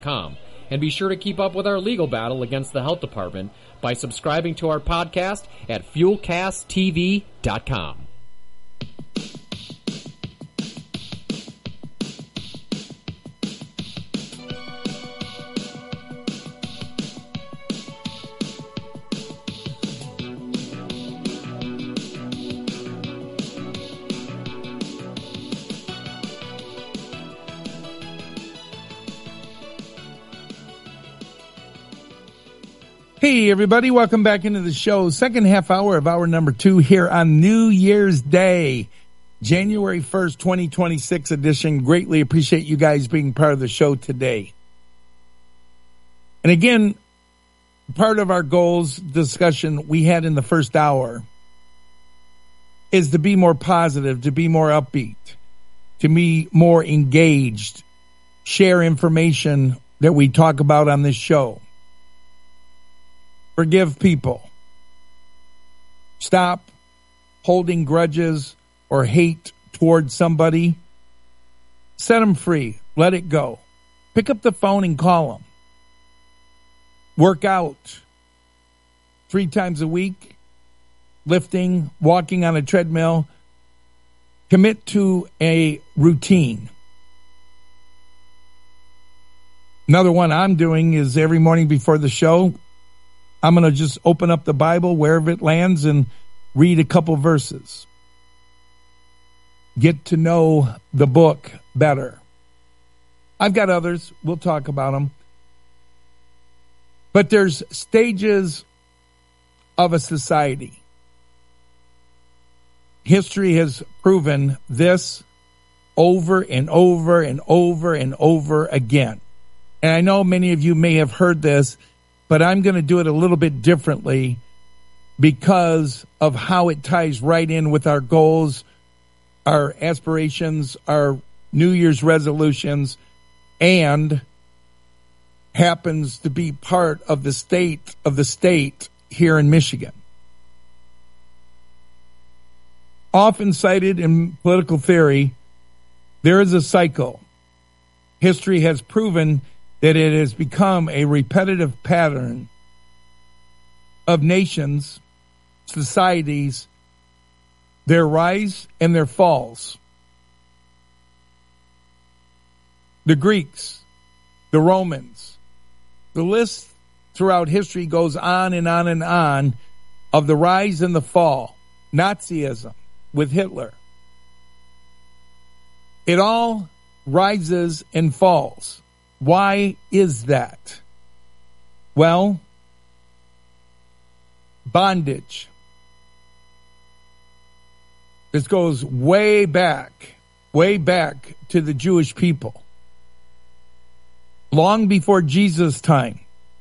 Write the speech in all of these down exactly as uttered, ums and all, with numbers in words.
And be sure to keep up with our legal battle against the health department by subscribing to our podcast at fuel cast t v dot com. Hey, everybody. Welcome back into the show. Second half hour of hour number two here on New Year's Day, January first, twenty twenty-six edition. Greatly appreciate you guys being part of the show today. And again, part of our goals discussion we had in the first hour is to be more positive, to be more upbeat, to be more engaged, share information that we talk about on this show. Forgive people. Stop holding grudges or hate towards somebody. Set them free. Let it go. Pick up the phone and call them. Work out three times a week. Lifting, walking on a treadmill. Commit to a routine. Another one I'm doing is every morning before the show, I'm going to just open up the Bible wherever it lands and read a couple verses. Get to know the book better. I've got others. We'll talk about them. But there's stages of a society. History has proven this over and over and over and over again. And I know many of you may have heard this, but I'm going to do it a little bit differently because of how it ties right in with our goals, our aspirations, our New Year's resolutions, and happens to be part of the state of the state here in Michigan. Often cited in political theory, there is a cycle. History has proven that it has become a repetitive pattern of nations, societies, their rise and their falls. The Greeks, the Romans, the list throughout history goes on and on and on of the rise and the fall. Nazism with Hitler. It all rises and falls. Why is that? Well, bondage. This goes way back, way back to the Jewish people. Long before Jesus' time.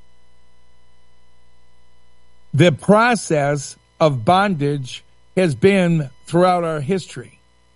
The process of bondage has been throughout our history.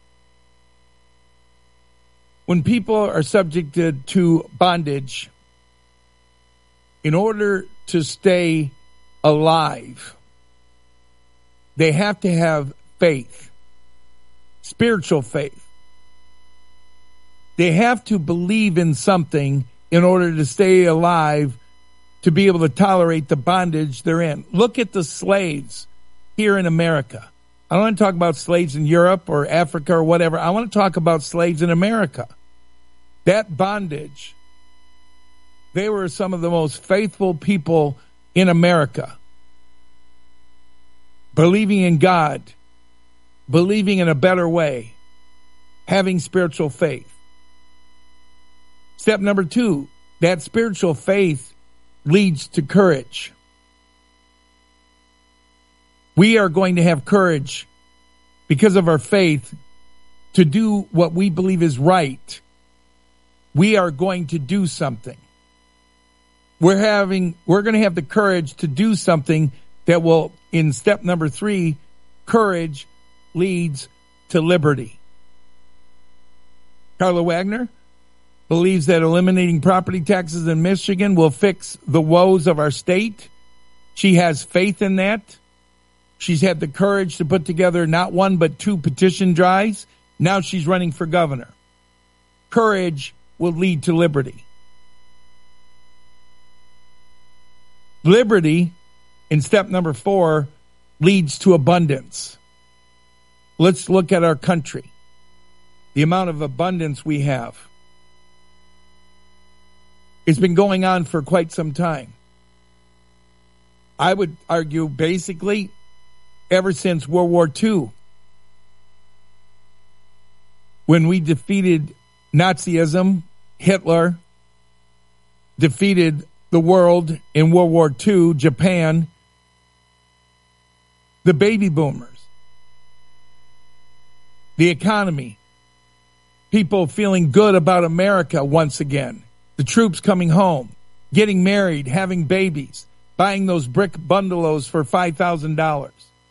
When people are subjected to bondage, in order to stay alive, they have to have faith, spiritual faith. They have to believe in something in order to stay alive, to be able to tolerate the bondage they're in. Look at the slaves here in America. I don't want to talk about slaves in Europe or Africa or whatever. I want to talk about slaves in America. That bondage, they were some of the most faithful people in America. Believing in God, believing in a better way, having spiritual faith. Step number two, that spiritual faith leads to courage. We are going to have courage because of our faith to do what we believe is right. We are going to do something. We're having, we're going to have the courage to do something that will, in step number three, courage leads to liberty. Carla Wagner believes that eliminating property taxes in Michigan will fix the woes of our state. She has faith in that. She's had the courage to put together not one but two petition drives. Now she's running for governor. Courage will lead to liberty. Liberty, in step number four, leads to abundance. Let's look at our country, the amount of abundance we have. It's been going on for quite some time. I would argue basically ever since World War Two, when we defeated Nazism, Hitler defeated the world in World War Two, Japan, the baby boomers, the economy, people feeling good about America once again, the troops coming home, getting married, having babies, buying those brick bungalows for five thousand dollars.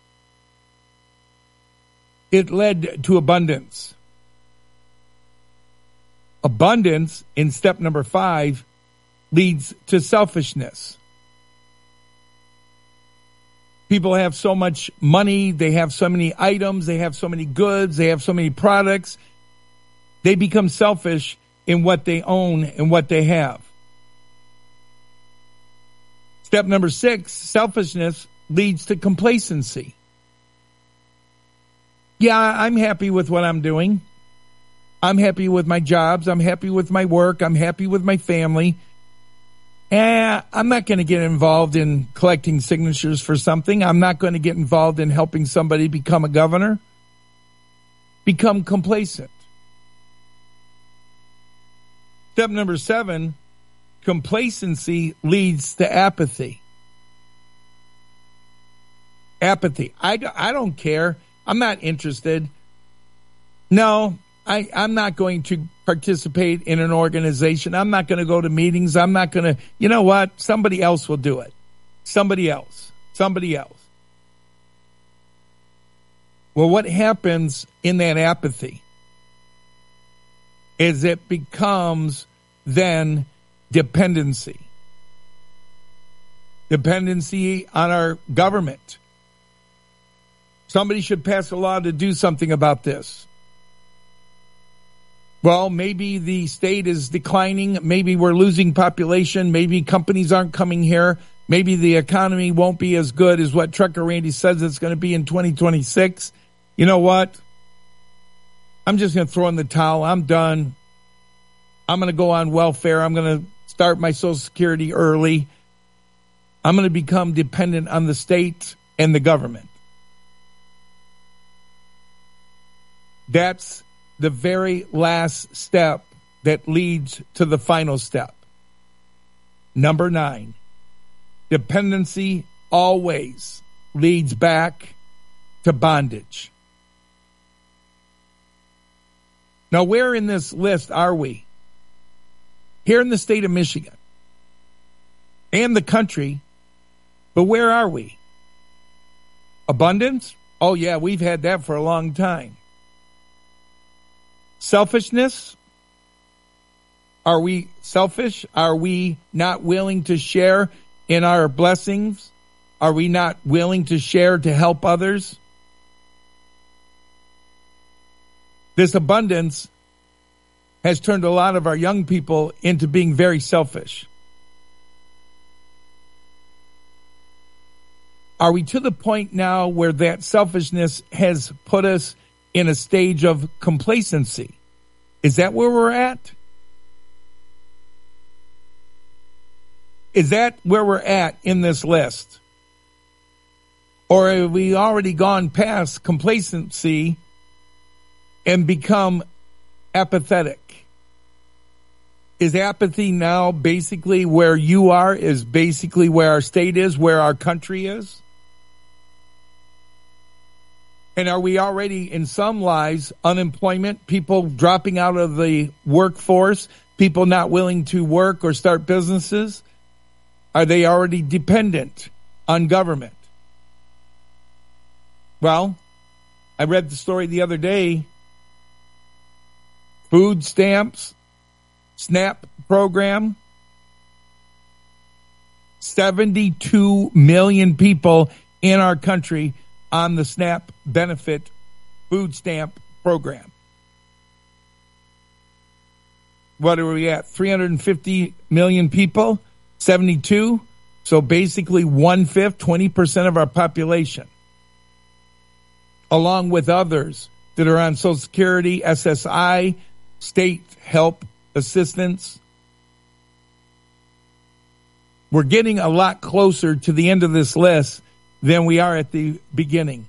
It led to abundance. Abundance, in step number five, leads to selfishness. People have so much money, they have so many items, they have so many goods, they have so many products. They become selfish in what they own and what they have. Step number six, selfishness leads to complacency. Yeah, I'm happy with what I'm doing. I'm happy with my jobs. I'm happy with my work. I'm happy with my family. Eh, I'm not going to get involved in collecting signatures for something. I'm not going to get involved in helping somebody become a governor. Become complacent. Step number seven, complacency leads to apathy. Apathy. I, I don't care. I'm not interested. No, I, I'm not going to participate in an organization. I'm not going to go to meetings. I'm not going to, you know what? Somebody else will do it. Somebody else. Somebody else. Well, what happens in that apathy is it becomes then dependency. Dependency on our government. Somebody should pass a law to do something about this. Well, maybe the state is declining. Maybe we're losing population. Maybe companies aren't coming here. Maybe the economy won't be as good as what Trucker Randy says it's going to be in twenty twenty-six. You know what? I'm just going to throw in the towel. I'm done. I'm going to go on welfare. I'm going to start my Social Security early. I'm going to become dependent on the state and the government. That's the very last step that leads to the final step. Number nine, dependency always leads back to bondage. Now, where in this list are we? Here in the state of Michigan and the country, but where are we? Abundance? Oh, yeah, we've had that for a long time. Selfishness? Are we selfish? Are we not willing to share in our blessings? Are we not willing to share to help others? This abundance has turned a lot of our young people into being very selfish. Are we to the point now where that selfishness has put us in a stage of complacency? Is that where we're at? Is that where we're at in this list? Or have we already gone past complacency and become apathetic? Is apathy now basically where you are, is basically where our state is, where our country is? And are we already, in some lives, unemployment, people dropping out of the workforce, people not willing to work or start businesses? Are they already dependent on government? Well, I read the story the other day. Food stamps, SNAP program. seventy-two million people in our country on the SNAP benefit food stamp program. What are we at? three hundred fifty million people? seventy-two? So basically one-fifth, twenty percent of our population, along with others that are on Social Security, S S I, state help assistance. We're getting a lot closer to the end of this list than we are at the beginning.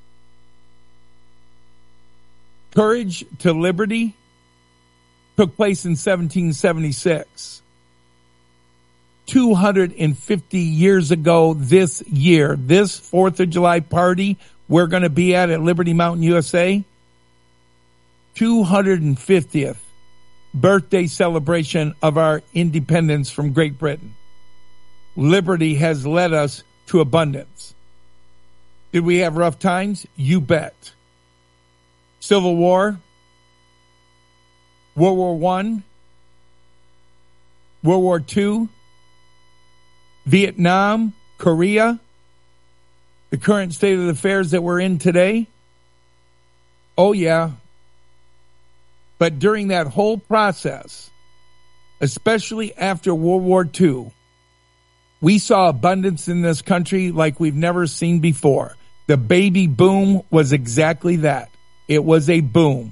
Courage to Liberty took place in seventeen seventy-six. two hundred fifty years ago this year, this fourth of July party we're going to be at at Liberty Mountain, U S A, two hundred fiftieth birthday celebration of our independence from Great Britain. Liberty has led us to abundance. Did we have rough times? You bet. Civil War, World War One, World War Two, Vietnam, Korea, the current state of affairs that we're in today. Oh, yeah. But during that whole process, especially after World War Two, we saw abundance in this country like we've never seen before. The baby boom was exactly that. It was a boom.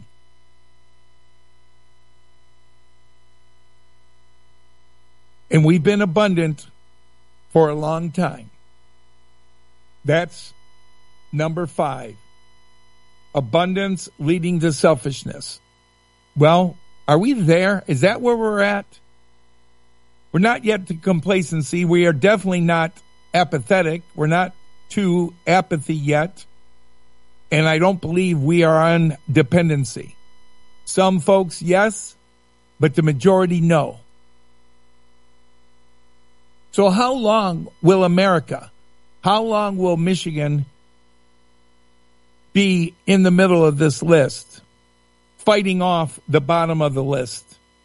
And we've been abundant for a long time. That's number five. Abundance leading to selfishness. Well, are we there? Is that where we're at? We're not yet to complacency. We are definitely not apathetic. We're not to apathy yet. And I don't believe we are on dependency. Some folks, yes, but the majority, no. So how long will America, how long will Michigan be in the middle of this list, fighting off the bottom of the list?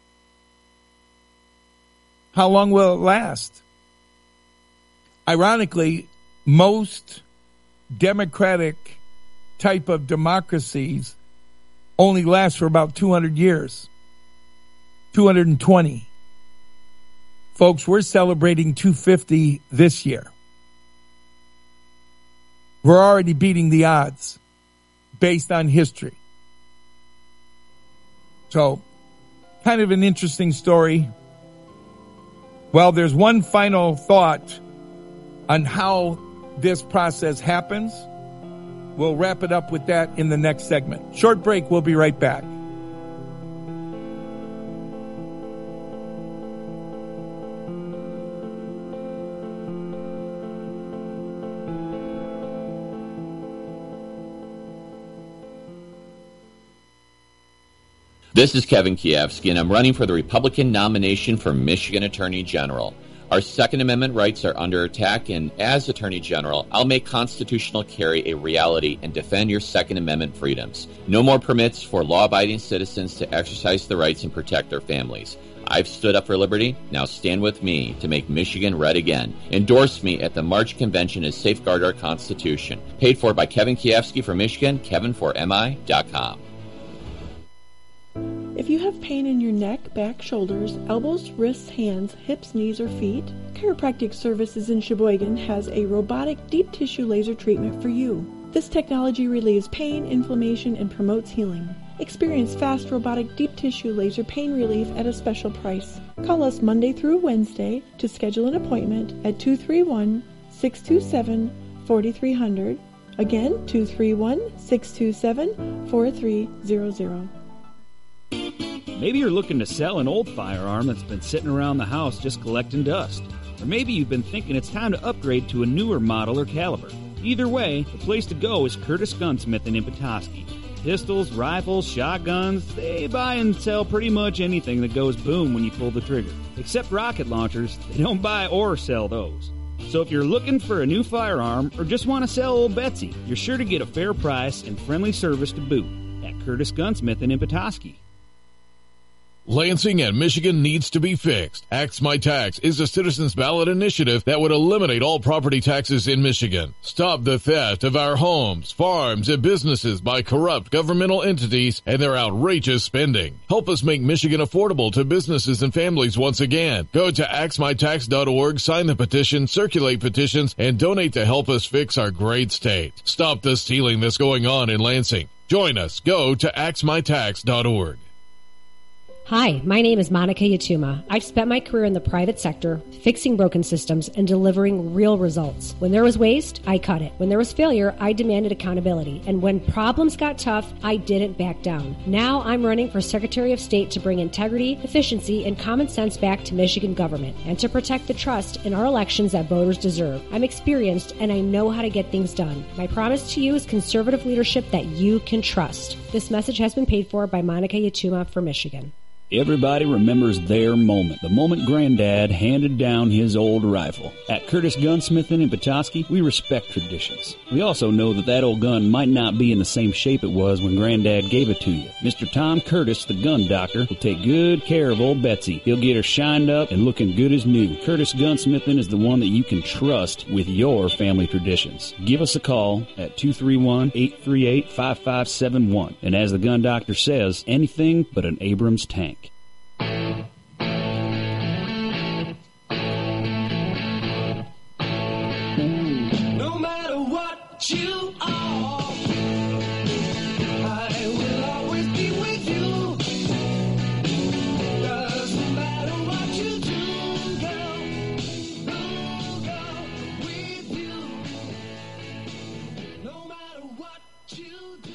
How long will it last? Ironically, most democratic type of democracies only last for about two hundred years, two hundred twenty. Folks, we're celebrating two hundred fifty this year. We're already beating the odds based on history. So, kind of an interesting story. Well, there's one final thought on how this process happens. We'll wrap it up with that in the next segment. Short break, we'll be right back. This is Kevin Kiefsky, and I'm running for the Republican nomination for Michigan Attorney General. Our Second Amendment rights are under attack, and as Attorney General, I'll make constitutional carry a reality and defend your Second Amendment freedoms. No more permits for law-abiding citizens to exercise their rights and protect their families. I've stood up for liberty. Now stand with me to make Michigan red again. Endorse me at the March Convention to safeguard our Constitution. Paid for by Kevin Kiefsky for Michigan, kevin for m i dot com. If you have pain in your neck, back, shoulders, elbows, wrists, hands, hips, knees, or feet, Chiropractic Services in Sheboygan has a robotic deep tissue laser treatment for you. This technology relieves pain, inflammation, and promotes healing. Experience fast robotic deep tissue laser pain relief at a special price. Call us Monday through Wednesday to schedule an appointment at two three one, six two seven, four three zero zero. Again, two three one, six two seven, four three zero zero. Maybe you're looking to sell an old firearm that's been sitting around the house just collecting dust. Or maybe you've been thinking it's time to upgrade to a newer model or caliber. Either way, the place to go is Curtis Gunsmith in Petoskey. Pistols, rifles, shotguns, they buy and sell pretty much anything that goes boom when you pull the trigger. Except rocket launchers, they don't buy or sell those. So if you're looking for a new firearm or just want to sell old Betsy, you're sure to get a fair price and friendly service to boot at Curtis Gunsmith in Petoskey. Lansing and Michigan needs to be fixed. Axe My Tax is a citizens ballot initiative that would eliminate all property taxes in Michigan. Stop the theft of our homes, farms, and businesses by corrupt governmental entities and their outrageous spending. Help us make Michigan affordable to businesses and families once again. Go to axe my tax dot org, sign the petition, circulate petitions, and donate to help us fix our great state. Stop the stealing that's going on in Lansing. Join us. Go to axe my tax dot org. Hi, my name is Monica Yatuma. I've spent my career in the private sector, fixing broken systems and delivering real results. When there was waste, I cut it. When there was failure, I demanded accountability. And when problems got tough, I didn't back down. Now I'm running for Secretary of State to bring integrity, efficiency, and common sense back to Michigan government and to protect the trust in our elections that voters deserve. I'm experienced and I know how to get things done. My promise to you is conservative leadership that you can trust. This message has been paid for by Monica Yatuma for Michigan. Everybody remembers their moment, the moment Granddad handed down his old rifle. At Curtis Gunsmithing in Petoskey, we respect traditions. We also know that that old gun might not be in the same shape it was when Granddad gave it to you. Mister Tom Curtis, the gun doctor, will take good care of old Betsy. He'll get her shined up and looking good as new. Curtis Gunsmithing is the one that you can trust with your family traditions. Give us a call at two three one, eight three eight, five five seven one. And as the gun doctor says, anything but an Abrams tank. No matter what you are, I will always be with you. Doesn't matter what you do, girl, girl, with you. No matter what you do.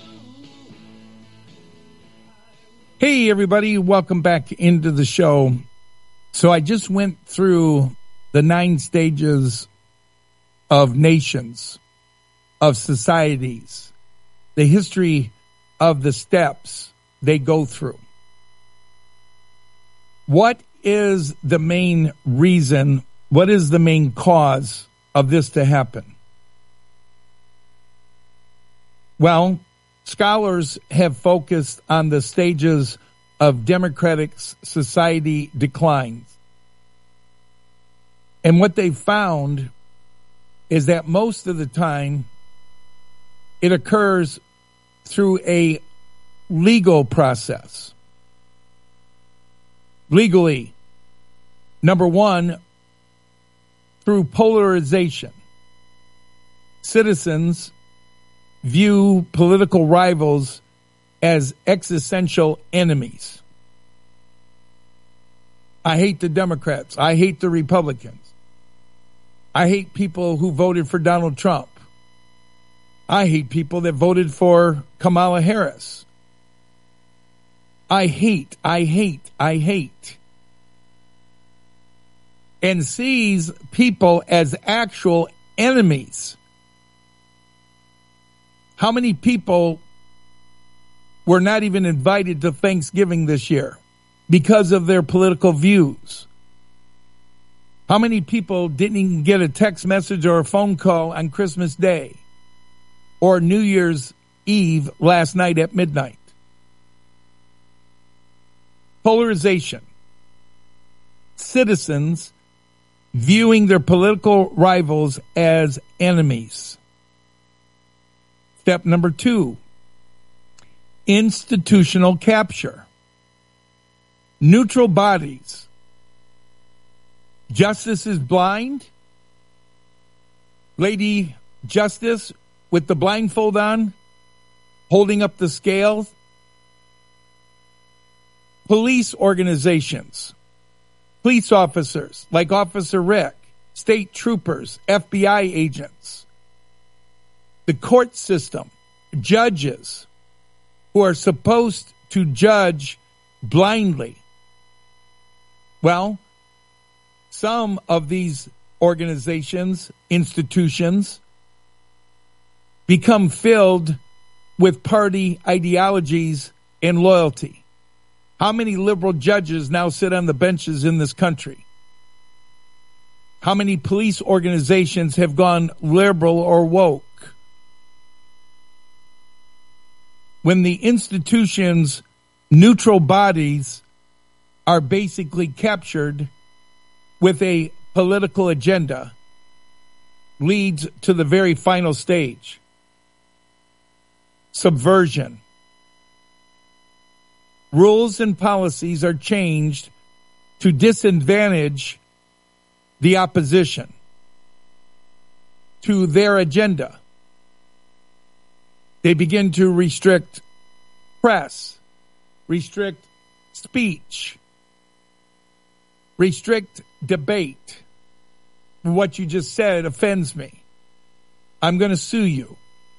Hey, everybody. Welcome back into the show. So I just went through the nine stages of nations, of societies, the history of the steps they go through. What is the main reason? What is the main cause of this to happen? Well, scholars have focused on the stages of democratic society declines. And what they found is that most of the time it occurs through a legal process. Legally, number one, through polarization. Citizens view political rivals as existential enemies. I hate the Democrats. I hate the Republicans. I hate people who voted for Donald Trump. I hate people that voted for Kamala Harris. I hate, I hate, I hate. And sees people as actual enemies. How many people were not even invited to Thanksgiving this year because of their political views? How many people didn't even get a text message or a phone call on Christmas Day or New Year's Eve last night at midnight? Polarization. Citizens viewing their political rivals as enemies. Step number two, institutional capture. Neutral bodies. Justice is blind. Lady Justice with the blindfold on, holding up the scales. Police organizations. Police officers like Officer Rick, state troopers, F B I agents. The court system, judges who are supposed to judge blindly. Well, some of these organizations, institutions, become filled with party ideologies and loyalty. How many liberal judges now sit on the benches in this country? How many police organizations have gone liberal or woke? When the institutions, neutral bodies, are basically captured with a political agenda leads to the very final stage. Subversion. Rules and policies are changed to disadvantage the opposition to their agenda. They begin to restrict press, restrict speech, restrict debate. What you just said offends me. I'm going to sue you.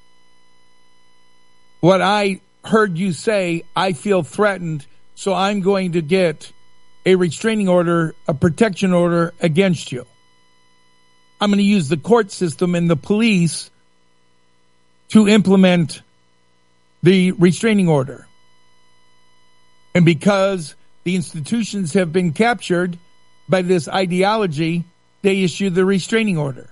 What I heard you say, I feel threatened, so I'm going to get a restraining order, a protection order against you. I'm going to use the court system and the police to implement the restraining order. And because the institutions have been captured by this ideology, they issue the restraining order.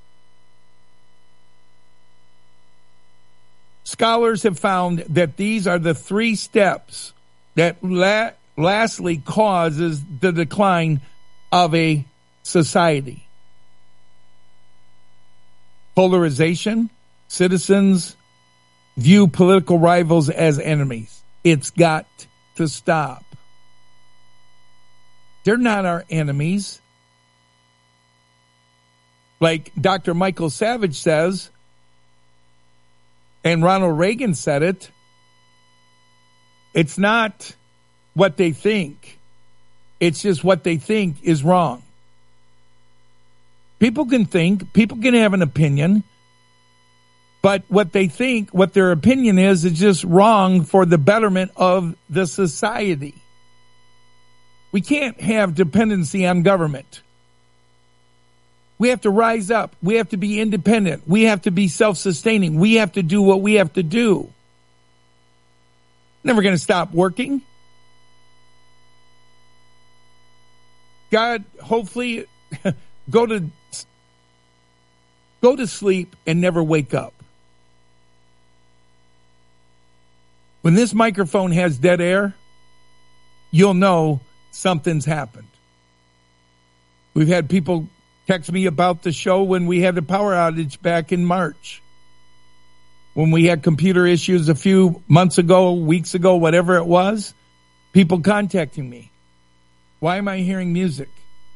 Scholars have found that these are the three steps that la- lastly causes the decline of a society. Polarization. Citizens view political rivals as enemies. It's got to stop. They're not our enemies. Like Doctor Michael Savage says, and Ronald Reagan said it, it's not what they think. It's just what they think is wrong. People can think, people can have an opinion, but what they think, what their opinion is, is just wrong for the betterment of the society. We can't have dependency on government. We have to rise up. We have to be independent. We have to be self-sustaining. We have to do what we have to do. Never going to stop working. God, hopefully, go to go to sleep and never wake up. When this microphone has dead air, you'll know something's happened. We've had people text me about the show when we had the power outage back in March. When we had computer issues a few months ago, weeks ago, whatever it was, people contacting me. Why am I hearing music?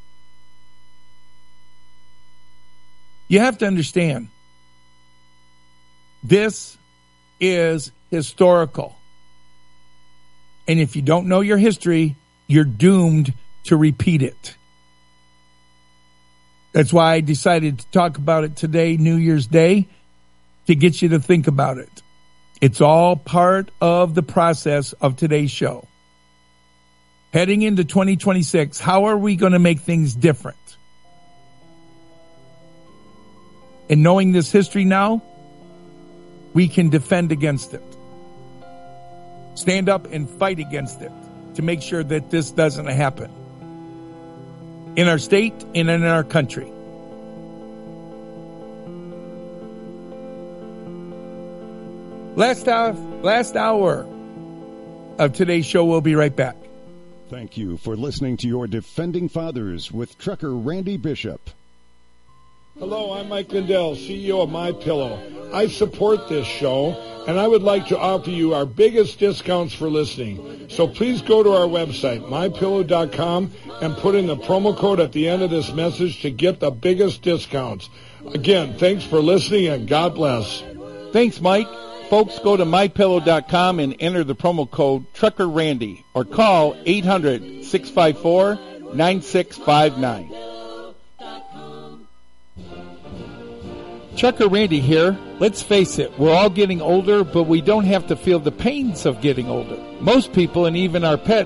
You have to understand, this is historical. And if you don't know your history, you're doomed to repeat it. That's why I decided to talk about it today, New Year's Day, to get you to think about it. It's all part of the process of today's show. Heading into twenty twenty-six, how are we going to make things different? And knowing this history now, we can defend against it. Stand up and fight against it to make sure that this doesn't happen in our state and in our country. Last hour, last hour of today's show. We'll be right back. Thank you for listening to your Defending Fathers with Trucker Randy Bishop. Hello, I'm Mike Lindell, C E O of MyPillow. I support this show, and I would like to offer you our biggest discounts for listening. So please go to our website, my pillow dot com, and put in the promo code at the end of this message to get the biggest discounts. Again, thanks for listening, and God bless. Thanks, Mike. Folks, go to my pillow dot com and enter the promo code Trucker Randy or call eight hundred, six five four, nine six five nine. Trucker Randy here. Let's face it, we're all getting older, but we don't have to feel the pains of getting older. Most people, and even our pets,